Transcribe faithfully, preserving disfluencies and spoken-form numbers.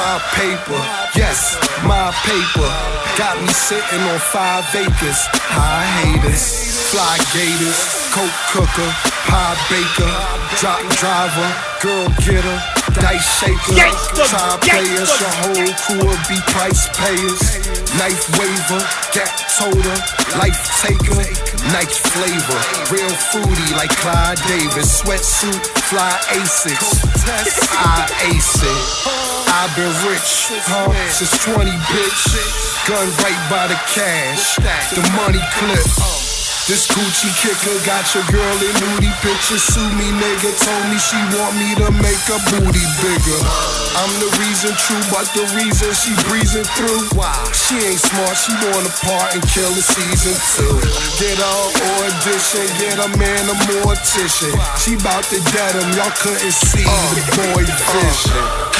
My paper, yes, my paper. Got me sitting on five acres. High haters, fly gators, coke cooker, pie baker, drop driver, girl getter, dice shaker, tie players, your whole crew will be price payers. Knife waver, gap toter, life taker, nice flavor, real fruity like Clyde Davis, sweatsuit, fly Asics, I ace it. I've been rich, huh, since twenty, bitch. Gun right by the cash, the money clip. This Gucci kicker got your girl in nudie pictures. Sue me, nigga, told me she want me to make her booty bigger. I'm the reason true, but the reason she breezing through. She ain't smart, she wanna part and kill the season two. Get her audition, get a man a mortician. She bout to dead him, y'all couldn't see the boy vision.